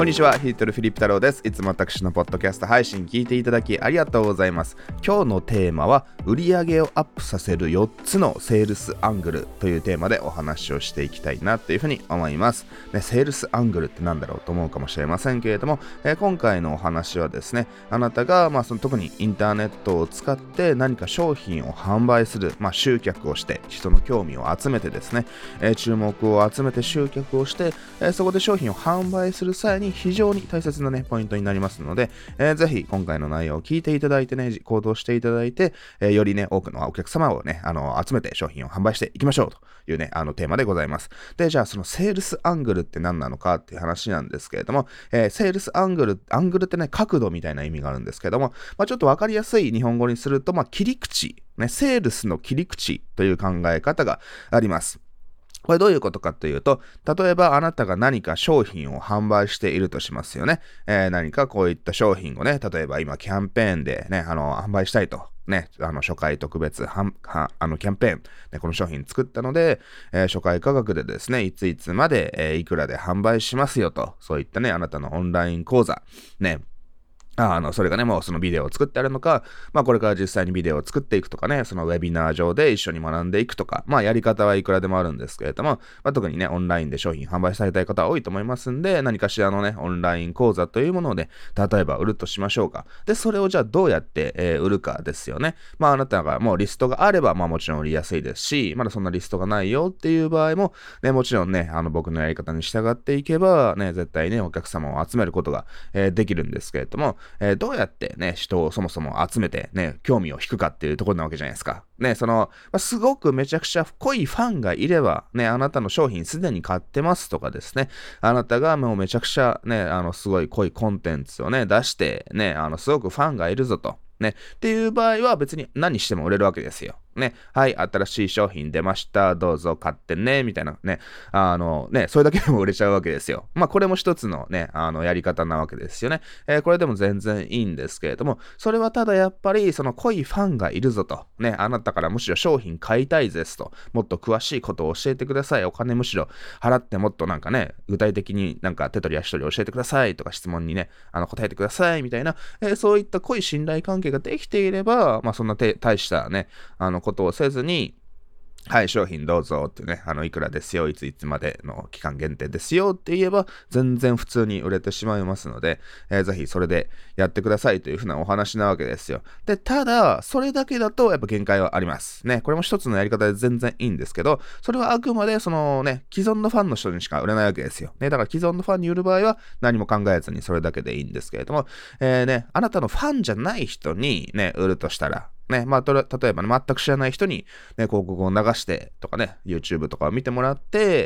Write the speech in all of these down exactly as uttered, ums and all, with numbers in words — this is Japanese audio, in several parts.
こんにちは、ヒートルフィリップ太郎です。いつも私のポッドキャスト配信聞いていただきありがとうございます。今日のテーマは売上をアップさせるよっつのセールスアングルというテーマでお話をしていきたいなというふうに思います。ね、セールスアングルってなんだろうと思うかもしれませんけれども、えー、今回のお話はですね、あなたが、まあ、その特にインターネットを使って何か商品を販売する、まあ、集客をして人の興味を集めてですね、えー、注目を集めて集客をして、えー、そこで商品を販売する際に非常に大切なねポイントになりますので、えー、ぜひ今回の内容を聞いていただいてね行動していただいて、えー、よりね多くのお客様をねあの集めて商品を販売していきましょうというねあのテーマでございます。でじゃあそのセールスアングルって何なのかっていう話なんですけれども、えー、セールスアングルアングルってね角度みたいな意味があるんですけども、まあ、ちょっとわかりやすい日本語にすると、まあ、切り口ねセールスの切り口という考え方があります。これどういうことかというと、例えばあなたが何か商品を販売しているとしますよね。えー、何かこういった商品をね、例えば今キャンペーンでね、あの、販売したいと。ね、あの初回特別はんはあのキャンペーン、ね、この商品作ったので、えー、初回価格でですね、いついつまで、えー、いくらで販売しますよと、そういったね、あなたのオンライン講座、ね、あの、それがね、もうそのビデオを作ってあるのか、まあこれから実際にビデオを作っていくとかね、そのウェビナー上で一緒に学んでいくとか、まあやり方はいくらでもあるんですけれども、まあ特にね、オンラインで商品販売されたい方は多いと思いますんで、何かしらのね、オンライン講座というもので、例えば売るとしましょうか。で、それをじゃあどうやって、えー売るかですよね。まああなたがもうリストがあれば、まあもちろん売りやすいですし、まだそんなリストがないよっていう場合も、ね、もちろんね、あの僕のやり方に従っていけば、ね、絶対ね、お客様を集めることが、えーできるんですけれども、えーどうやってね、人をそもそも集めてね、興味を引くかっていうところなわけじゃないですか。ね、その、まあ、すごくめちゃくちゃ濃いファンがいれば、ね、あなたの商品すでに買ってますとかですね、あなたがもうめちゃくちゃね、あの、すごい濃いコンテンツをね、出して、ね、あの、すごくファンがいるぞと。ね、っていう場合は別に何しても売れるわけですよ。ね、はい、新しい商品出ました。どうぞ買ってね、みたいなね。あのね、それだけでも売れちゃうわけですよ。まあ、これも一つのね、あの、やり方なわけですよね。えーこれでも全然いいんですけれども、それはただやっぱり、その濃いファンがいるぞと。ね、あなたからむしろ商品買いたいですと。もっと詳しいことを教えてください。お金むしろ払ってもっとなんかね、具体的になんか手取り足取り教えてくださいとか質問にね、あの、答えてくださいみたいな、えーそういった濃い信頼関係ができていれば、まあ、そんなて大したね、あの、ことをせずに、はい、商品どうぞってね、あの、いくらですよ、いついつまでの期間限定ですよって言えば、全然普通に売れてしまいますので、えーぜひそれでやってくださいというふうなお話なわけですよ。で、ただ、それだけだとやっぱ限界はあります。ね、これも一つのやり方で全然いいんですけど、それはあくまでそのね、既存のファンの人にしか売れないわけですよ。ね、だから既存のファンに売る場合は何も考えずにそれだけでいいんですけれども、えーね、あなたのファンじゃない人にね、売るとしたら、ね、まあ、と例えばね、全く知らない人に、ね、広告を流してとかね、YouTube とかを見てもらって、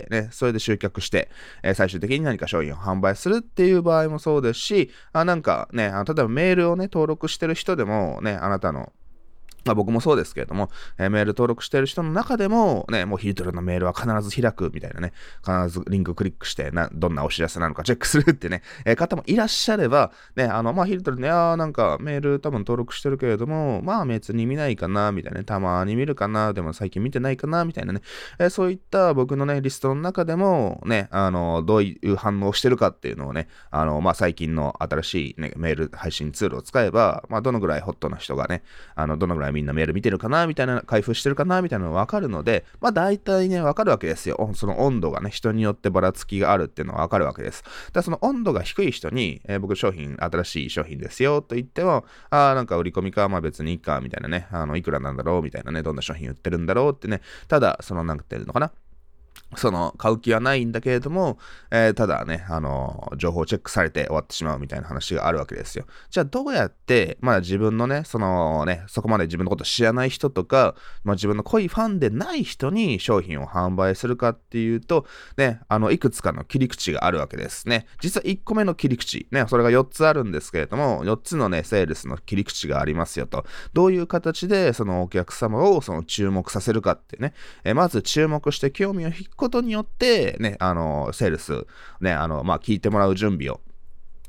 ね、それで集客して、えー最終的に何か商品を販売するっていう場合もそうですし、あなんかね、あの例えばメールをね、登録してる人でもね、あなたのまあ僕もそうですけれども、えーメール登録している人の中でも、ね、もうヒートルのメールは必ず開くみたいなね、必ずリンククリックしてな、どんなお知らせなのかチェックするってね、えー方もいらっしゃれば、ね、あの、まあヒートルね、あーなんかメール多分登録してるけれども、まあ別に見ないかな、みたいなね、たまに見るかな、でも最近見てないかな、みたいなね、えーそういった僕のね、リストの中でも、ね、あの、どういう反応をしてるかっていうのをね、あの、まあ最近の新しいね、メール配信ツールを使えば、まあどのぐらいホットな人がね、あの、どのぐらいみんなメール見てるかなみたいな、開封してるかなみたいなのがわかるので、まあ大体ね、わかるわけですよ。その温度がね、人によってばらつきがあるっていうのはわかるわけです。だからその温度が低い人に、えー僕商品、新しい商品ですよと言っても、ああ、なんか売り込みか、まあ別にいいか、みたいなね、あの、いくらなんだろうみたいなね、どんな商品売ってるんだろうってね、ただ、その、なんていうのかな。その買う気はないんだけれども、えーただね、あのー情報チェックされて終わってしまうみたいな話があるわけですよ。じゃあどうやって、まあ自分のね、そのね、そこまで自分のこと知らない人とか、まあ自分の濃いファンでない人に商品を販売するかっていうと、ね、あの、いくつかの切り口があるわけですね。実はいっこめの切り口、ね、それがよっつあるんですけれども、よっつのね、セールスの切り口がありますよと。どういう形でそのお客様をその注目させるかってね、えーまず注目して興味を引くことによって、ね、あの、セールス、ね、あの、まあ、聞いてもらう準備を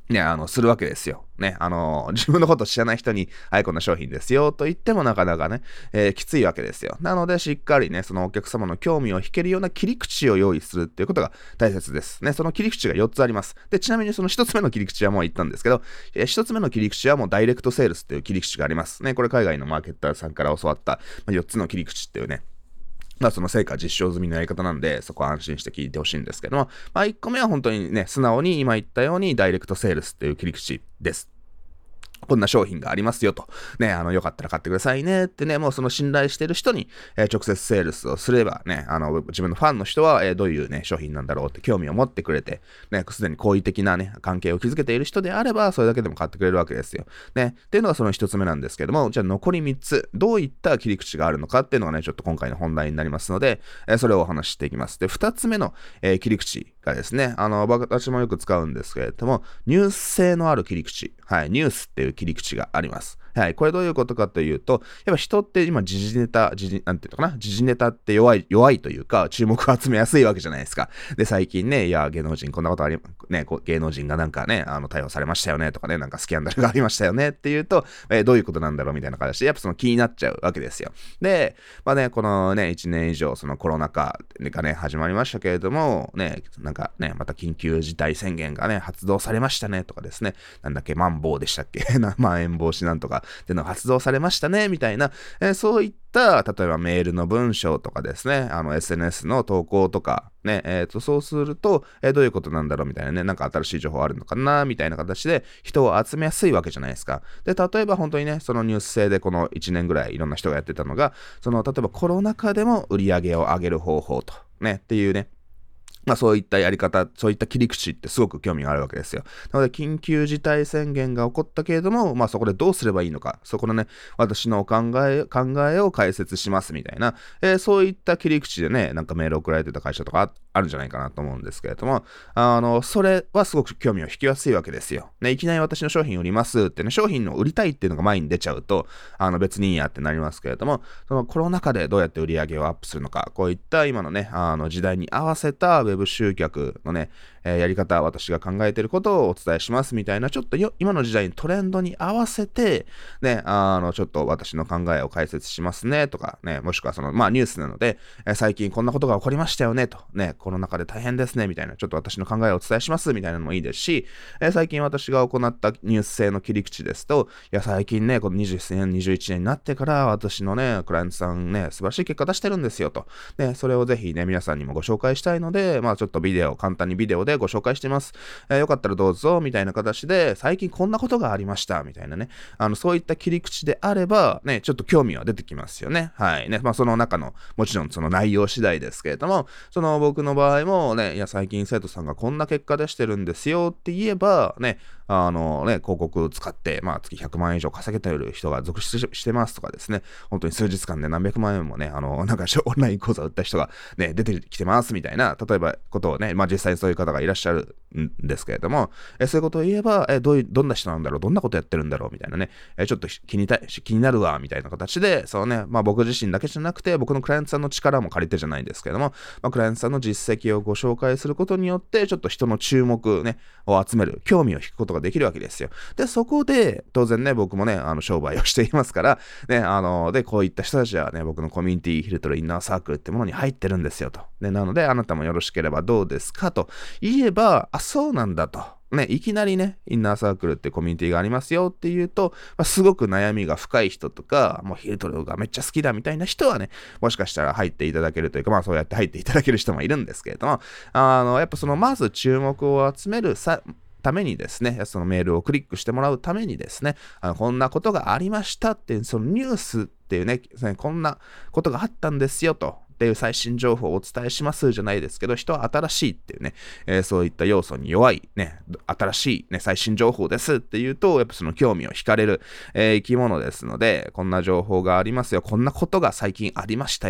ね、あの、するわけですよ。ね、あの、自分のこと知らない人に、はい、こんな商品ですよ、と言ってもなかなかね、えー、きついわけですよ。なので、しっかりね、そのお客様の興味を引けるような切り口を用意するっていうことが大切です。ね、その切り口がよっつあります。で、ちなみにそのひとつめの切り口はもう言ったんですけど、えー、ひとつめの切り口はもうダイレクトセールスっていう切り口があります。ね、これ海外のマーケッターさんから教わった、まあ、よっつの切り口っていうね、まあその成果実証済みのやり方なんで、そこは安心して聞いてほしいんですけども、まあいっこめは本当にね、素直に今言ったようにダイレクトセールスっていう切り口です。こんな商品がありますよと。ね、あの、よかったら買ってくださいねってね、もうその信頼してる人に、えー、直接セールスをすればね、あの、自分のファンの人は、えー、どういうね、商品なんだろうって興味を持ってくれて、ね、すでに好意的なね、関係を築けている人であれば、それだけでも買ってくれるわけですよ。ね、っていうのがその一つ目なんですけども、じゃあ残りみっつ、どういった切り口があるのかっていうのがね、ちょっと今回の本題になりますので、えー、それをお話ししていきます。で、二つ目の、えー、切り口がですね、あの、私もよく使うんですけれども、ニュース性のある切り口、はい、ニュースっていう切り口があります。はい。これどういうことかというと、やっぱ人って今時事ネタ、時事、なんていうのかな、時事ネタって弱い、弱いというか、注目を集めやすいわけじゃないですか。で、最近ね、いや、芸能人こんなことあり、ね、芸能人がなんかね、あの、逮捕されましたよねとかね、なんかスキャンダルがありましたよねっていうと、えー、どういうことなんだろうみたいな形で、やっぱその気になっちゃうわけですよ。で、まあね、このね、いちねん以上、そのコロナ禍がね、始まりましたけれども、ね、なんかね、また緊急事態宣言がね、発動されましたねとかですね、なんだっけ、マンボウでしたっけまん延防止なんとかっていうのが発動されましたね、みたいな、えー、そういった、例えばメールの文章とかですね、あの エスエヌエス の投稿とか、ね、えっと、そうすると、えー、どういうことなんだろうみたいなね、なんか新しい情報あるのかなみたいな形で人を集めやすいわけじゃないですか。で、例えば本当にね、そのニュース性でこのいちねんぐらいいろんな人がやってたのが、その、例えばコロナ禍でも売り上げを上げる方法と、ね、っていうね、まあそういったやり方、そういった切り口ってすごく興味があるわけですよ。なので緊急事態宣言が起こったけれども、まあそこでどうすればいいのか、そこのね、私の考え、考えを解説しますみたいな、えー、そういった切り口でね、なんかメール送られてた会社とかあるんじゃないかなと思うんですけれども、あの、それはすごく興味を引きやすいわけですよ。ね、いきなり私の商品売りますってね、商品の売りたいっていうのが前に出ちゃうと、あの別にいいやってなりますけれども、そのコロナ禍でどうやって売り上げをアップするのか、こういった今のね、あの時代に合わせたウェブ集客のね、えー、やり方、私が考えていることをお伝えしますみたいな、ちょっとよ今の時代にトレンドに合わせて、ね、あの、ちょっと私の考えを解説しますねとか、ね、もしくはその、まあニュースなので、えー、最近こんなことが起こりましたよねと、ね、コロナ禍で大変ですねみたいな、ちょっと私の考えをお伝えしますみたいなのもいいですし、えー、最近私が行ったニュース性の切り口ですと、いや、最近ね、このにじゅうねん、にじゅういちねんになってから私のね、クライアントさんね、素晴らしい結果出してるんですよと。ね、それをぜひね、皆さんにもご紹介したいので、まあちょっとビデオ、簡単にビデオでご紹介してます。えー、よかったらどうぞ、みたいな形で、最近こんなことがありました、みたいなね。あの、そういった切り口であれば、ね、ちょっと興味は出てきますよね。はい。ね、まあその中の、もちろんその内容次第ですけれども、その僕の場合もね、いや、最近生徒さんがこんな結果出してるんですよって言えば、ね、あのね、広告使って、まあ月ひゃくまんえん以上稼げている人が続出してますとかですね、本当に数日間で何百万円もね、あの、なんかオンライン講座を売った人がね、出てきてますみたいな、例えばことをね、まあ実際そういう方がいらっしゃるんですけれども、えそういうことを言えば、えどういう、どんな人なんだろう、どんなことやってるんだろうみたいなね、えちょっと気にた気になるわ、みたいな形で、そうね、まあ僕自身だけじゃなくて、僕のクライアントさんの力も借りてじゃないんですけれども、まあ、クライアントさんの実績をご紹介することによって、ちょっと人の注目ね、を集める、興味を引くことができるわけですよ。で、そこで、当然ね、僕もね、あの、商売をしていますから、ね、あの、で、こういった人たちはね、僕のコミュニティ、ヒルトルインナーサークルってものに入ってるんですよと。ね、なので、あなたもよろしければどうですかと言えば、あ、そうなんだと。ね、いきなりね、インナーサークルってコミュニティがありますよっていうと、まあ、すごく悩みが深い人とか、もうヒルトルがめっちゃ好きだみたいな人はね、もしかしたら入っていただけるというか、まあそうやって入っていただける人もいるんですけれども、あの、やっぱその、まず注目を集めるさ、ためにですね、そのメールをクリックしてもらうためにですね、あのこんなことがありましたっていう、そのニュースっていうね、こんなことがあったんですよと。っていう最新情報をお伝えしますじゃないですけど、人は新しいっていうね、えー、そういった要素に弱いね、新しいね、最新情報ですっていうと、やっぱその興味を惹かれる、えー、生き物ですので、こんな情報がありますよ、こんなことが最近ありましたよと。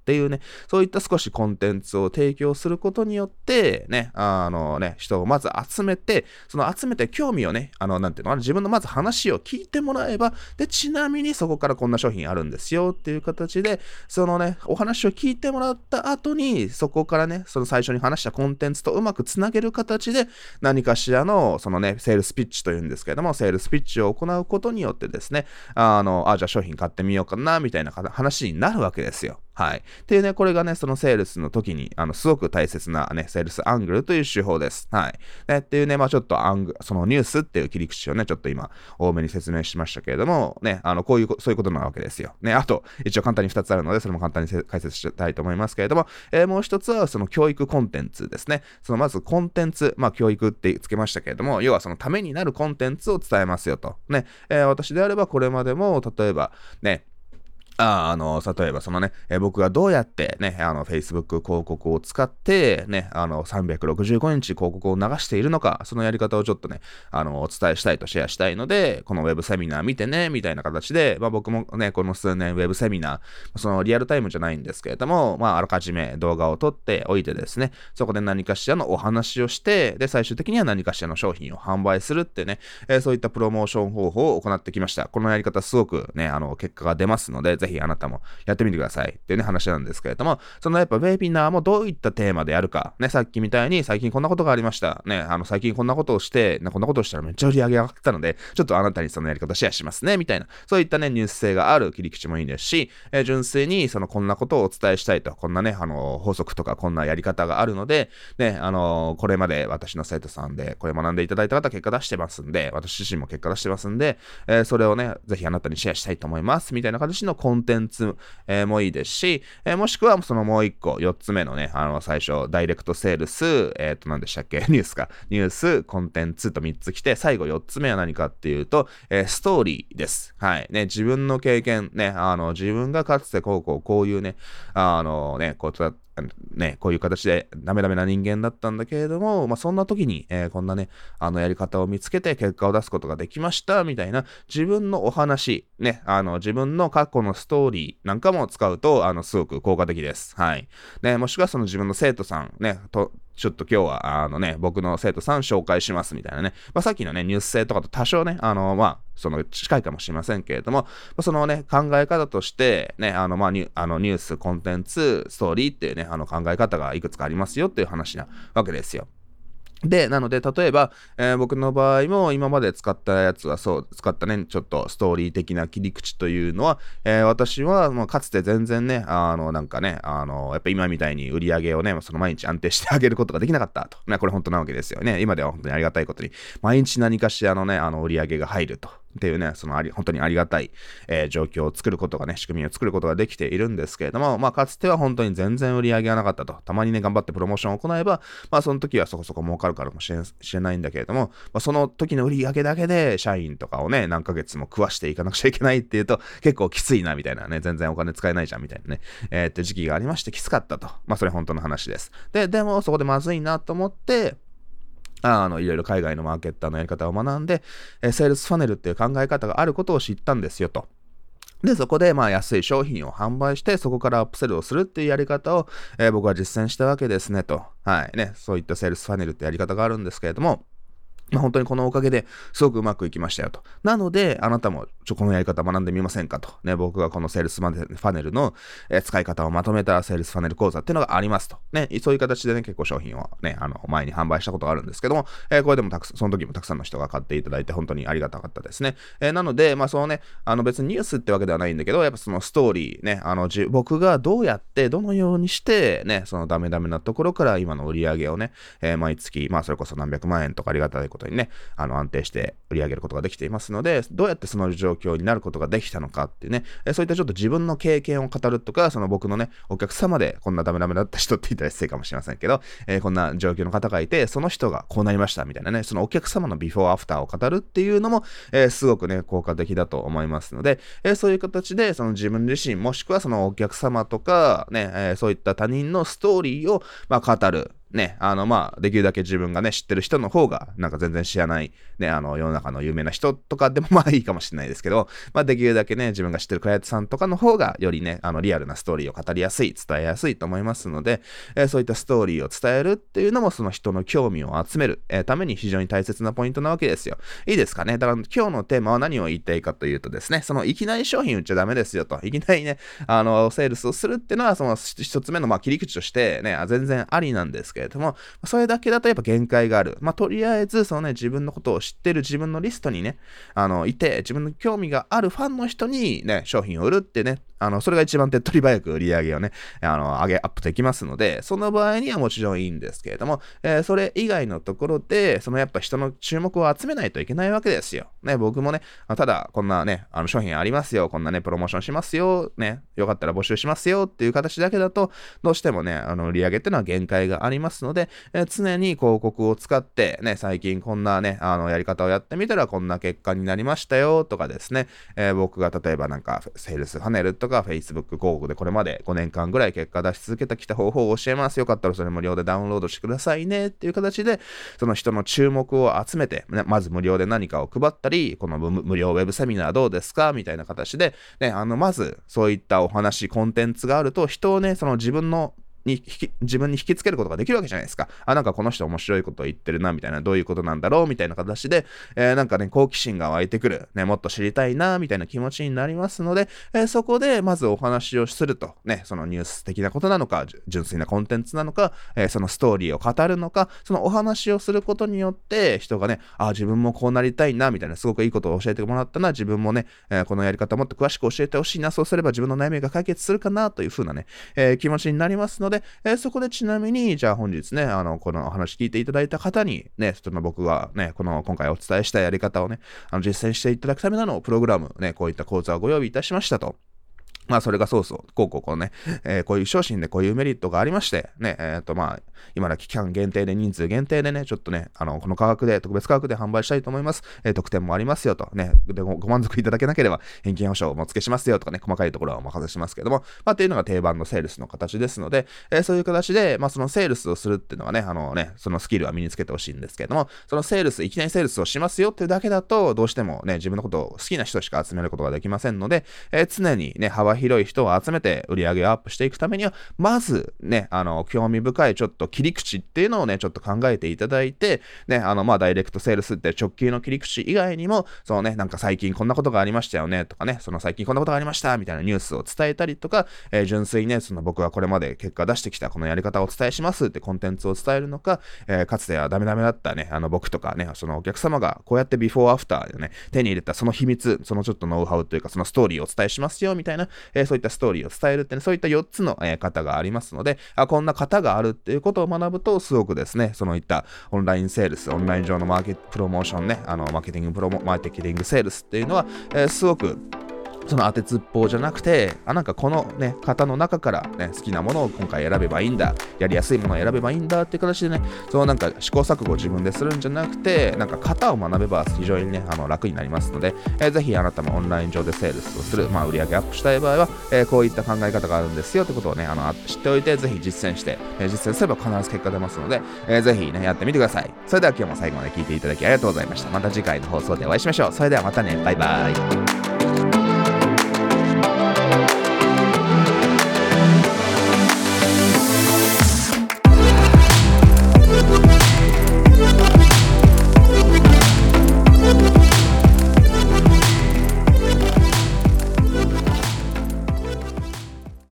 っていうね、そういった少しコンテンツを提供することによって、ね、あのね、人をまず集めて、その集めて興味をね、あの、なんていうのかな、自分のまず話を聞いてもらえば、で、ちなみにそこからこんな商品あるんですよっていう形で、そのね、お話を聞いてもらった後に、そこからね、その最初に話したコンテンツとうまくつなげる形で、何かしらの、そのね、セールスピッチというんですけれども、セールスピッチを行うことによってですね、あの、あ、じゃあ商品買ってみようかな、みたいな話になるわけですよ。はい。っていうね、これがね、そのセールスの時に、あの、すごく大切なね、セールスアングルという手法です。はい。ね、っていうね、まあちょっとアング、そのニュースっていう切り口をね、ちょっと今、多めに説明しましたけれども、ね、あの、こういう、そういうことなわけですよ。ね、あと、一応簡単にふたつあるので、それも簡単に解説したいと思いますけれども、えー、もう一つは、その教育コンテンツですね。そのまずコンテンツ、まあ教育ってつけましたけれども、要はそのためになるコンテンツを伝えますよと。ね、えー、私であればこれまでも、例えば、ね、ああの、例えばそのね、えー僕がどうやってね、あの、Facebook 広告を使って、ね、あの、さんびゃくろくじゅうごにち広告を流しているのか、そのやり方をちょっとね、あの、お伝えしたいとシェアしたいので、このウェブセミナー見てね、みたいな形で、まあ僕もね、この数年ウェブセミナー、そのリアルタイムじゃないんですけれども、まああらかじめ動画を撮っておいてですね、そこで何かしらのお話をして、で、最終的には何かしらの商品を販売するってね、えーそういったプロモーション方法を行ってきました。このやり方すごくね、あの、結果が出ますので、ぜひあなたもやってみてくださいっていうね話なんですけれども、そのやっぱウェビナーもどういったテーマでやるか、ね、さっきみたいに最近こんなことがありました。ね、あの最近こんなことをして、ね、こんなことをしたらめっちゃ売り上げ上がったので、ちょっとあなたにそのやり方シェアしますね、みたいな、そういったね、ニュース性がある切り口もいいですし、えー純粋にそのこんなことをお伝えしたいと、こんなね、あの、法則とかこんなやり方があるので、ね、あの、これまで私の生徒さんで、これ学んでいただいた方結果出してますんで、私自身も結果出してますんで、えーそれをね、ぜひあなたにシェアしたいと思います、みたいな形のコンテンツ、えーもいいですし、えーもしくはそのもう一個、四つ目のね、あの、最初、ダイレクトセールス、えっと、何でしたっけ、ニュースか。ニュース、コンテンツと三つ来て、最後四つ目は何かっていうと、えーストーリーです。はい。ね、自分の経験、ね、あの、自分がかつてこうこう、こういうね、あのね、こうだね、こういう形でダメダメな人間だったんだけれども、まあ、そんな時に、えーこんなね、あのやり方を見つけて結果を出すことができました、みたいな自分のお話、ね、あの自分の過去のストーリーなんかも使うと、あの、すごく効果的です。はい。ね、もしくはその自分の生徒さん、ね、と、ちょっと今日は、あのね、僕の生徒さん紹介しますみたいなね。まあ、さっきのね、ニュース性とかと多少ね、あの、まあ、その近いかもしれませんけれども、まあそのね、考え方として、ね、あの、まあ、ニュあのニュース、コンテンツ、ストーリーっていうね、あの考え方がいくつかありますよっていう話なわけですよ。で、なので、例えば、えー僕の場合も今まで使ったやつはそう、使ったね、ちょっとストーリー的な切り口というのは、えー私は、まあ、かつて全然ね、あの、なんかね、あの、やっぱ今みたいに売り上げをね、その毎日安定してあげることができなかったと。ね、これ本当なわけですよね。今では本当にありがたいことに、毎日何かしらのね、あの、売り上げが入ると。っていうね、そのあり、本当にありがたい、えー状況を作ることがね、仕組みを作ることができているんですけれども、まあ、かつては本当に全然売り上げがなかったと。たまにね、頑張ってプロモーションを行えば、まあ、その時はそこそこ儲かるからもしれしれないんだけれども、まあ、その時の売り上げだけで社員とかをね、何ヶ月も食わしていかなくちゃいけないっていうと、結構きついな、みたいなね、全然お金使えないじゃん、みたいなね、えー、って時期がありましてきつかったと。まあ、それ本当の話です。で、でもそこでまずいなと思って、あの、いろいろ海外のマーケッターのやり方を学んで、えーセールスファネルっていう考え方があることを知ったんですよと。で、そこで、まあ、安い商品を販売して、そこからアップセルをするっていうやり方を、えー僕は実践したわけですね、と。はい。ね。そういったセールスファネルってやり方があるんですけれども、まあ、本当にこのおかげですごくうまくいきましたよと。なので、あなたもちょこのやり方学んでみませんかと。ね、僕がこのセールスファネルの、えー使い方をまとめたセールスファネル講座っていうのがありますと。ね、そういう形でね、結構商品をね、あの、前に販売したことがあるんですけども、えーこれでもたくさん、その時もたくさんの人が買っていただいて本当にありがたかったですね。えーなので、まあ、そのね、あの別にニュースってわけではないんだけど、やっぱそのストーリーね、あの、じ僕がどうやって、どのようにして、ね、そのダメダメなところから今の売り上げをね、えー毎月、まあ、それこそ何百万円とかありがたいことにね、あの、安定して売り上げることができていますので、どうやってその状況になることができたのかっていうね、えそういったちょっと自分の経験を語るとか、その僕のね、お客様でこんなダメダメだった人って言ったら失礼かもしれませんけど、えーこんな状況の方がいて、その人がこうなりましたみたいなね、そのお客様のビフォーアフターを語るっていうのも、えーすごくね、効果的だと思いますので、えーそういう形で、その自分自身、もしくはそのお客様とか、ね、えーそういった他人のストーリーを、まあ、語る。 ね、あの、まあ、できるだけ自分がね、知ってる人の方が、なんか全然知らない、ね、あの、世の中の有名な人とかでもまあいいかもしれないですけど、まあ、できるだけね、自分が知ってるクライアントさんとかの方が、よりね、あの、リアルなストーリーを語りやすい、伝えやすいと思いますので、えー、そういったストーリーを伝えるっていうのも、その人の興味を集める、えー、ために非常に大切なポイントなわけですよ。いいですかね。だから今日のテーマは何を言いたいかというとですね、そのいきなり商品売っちゃダメですよと。いきなりね、あの、セールスをするっていうのは、その一つ目のまあ切り口としてね、全然ありなんですけれども、それだけだとやっぱ限界がある。まあ、とりあえず、そのね、自分のことを知ってる自分のリストにね、あの、いて、自分の興味があるファンの人にね、商品を売るってね、あの、それが一番手っ取り早く売り上げをね、あの、上げ、アップできますので、その場合にはもちろんいいんですけれども、えー、それ以外のところで、そのやっぱ人の注目を集めないといけないわけですよ。ね、僕もね、ただ、こんなね、あの、商品ありますよ、こんなね、プロモーションしますよ、ね、よかったら募集しますよっていう形だけだと、どうしてもね、あの、売り上げっていうのは限界がありますので、えー、常に広告を使って、ね、最近こんなね、あの、やり方をやってみたらこんな結果になりましたよ、とかですね、えー、僕が例えばなんか、セールスファネルとか、Facebook 広告でこれまでごねんかんぐらい結果出し続けてきた方法を教えます。よかったらそれ無料でダウンロードしてくださいねっていう形で、その人の注目を集めて、ね、まず無料で何かを配ったり、この無料ウェブセミナーどうですかみたいな形で、ね、あの、まずそういったお話、コンテンツがあると、人をね、その自分のに引き自分に引きつけることができるわけじゃないですか。あ、なんかこの人面白いことを言ってるなみたいな、どういうことなんだろうみたいな形で、えー、なんかね、好奇心が湧いてくる、ね、もっと知りたいなみたいな気持ちになりますので、えー、そこでまずお話をすると、ね、そのニュース的なことなのか、純粋なコンテンツなのか、えー、そのストーリーを語るのか、そのお話をすることによって人がね、あ、自分もこうなりたいなみたいな、すごくいいことを教えてもらったな、自分もね、えー、このやり方もっと詳しく教えてほしいな、そうすれば自分の悩みが解決するかなという風なね、えー、気持ちになりますので、えー、そこでちなみに、じゃあ本日ね、あの、このお話聞いていただいた方に、ね、その僕がね、この今回お伝えしたやり方をね、あの実践していただくためのプログラム、ね、こういった講座をご用意いたしましたと。まあそれがそうそう、こうこうこうね、えー、こういう商品でこういうメリットがありまして、ね、えっとまあ、今の期間限定で人数限定でね、ちょっとね、あの、この価格で、特別価格で販売したいと思います。えー、特典もありますよと、ね、でご、ご満足いただけなければ返金保証もお付けしますよとかね、細かいところはお任せしますけども、まあっていうのが定番のセールスの形ですので、えー、そういう形で、まあそのセールスをするっていうのはね、あのね、そのスキルは身につけてほしいんですけれども、そのセールス、いきなりセールスをしますよっていうだけだと、どうしてもね、自分のことを好きな人しか集めることができませんので、えー、常にね、幅広い人を集めて売り上げをアップしていくためには、まずね、あの、興味深いちょっと切り口っていうのをね、ちょっと考えていただいて、ね、あの、まあ、ダイレクトセールスって直球の切り口以外にも、そのね、なんか最近こんなことがありましたよね、とかね、その最近こんなことがありました、みたいなニュースを伝えたりとか、えー、純粋にね、その僕はこれまで結果出してきたこのやり方をお伝えしますってコンテンツを伝えるのか、えー、かつてはダメダメだったね、あの、僕とかね、そのお客様がこうやってビフォーアフターでね、手に入れたその秘密、そのちょっとノウハウというか、そのストーリーをお伝えしますよ、みたいな、えー、そういったストーリーを伝えるってね、そういったよっつの、えー、方がありますので、あ、こんな方があるっていうことを学ぶと、すごくですね、そのいったオンラインセールス、オンライン上のマーケットプロモーションね、あの、マーケティングプロモ、マーケティングセールスっていうのは、えー、すごく、その当てつっぽうじゃなくて、あ、なんかこのね、方の中からね、好きなものを今回選べばいいんだ、やりやすいものを選べばいいんだっていう形でね、そのなんか試行錯誤を自分でするんじゃなくて、なんか型を学べば非常にね、あの楽になりますので、えー、ぜひあなたもオンライン上でセールスをする、まあ売り上げアップしたい場合は、えー、こういった考え方があるんですよってことをね、あの知っておいて、ぜひ実践して、えー、実践すれば必ず結果出ますので、えー、ぜひね、やってみてください。それでは今日も最後まで聞いていただきありがとうございました。また次回の放送でお会いしましょう。それではまたね、バイバイ。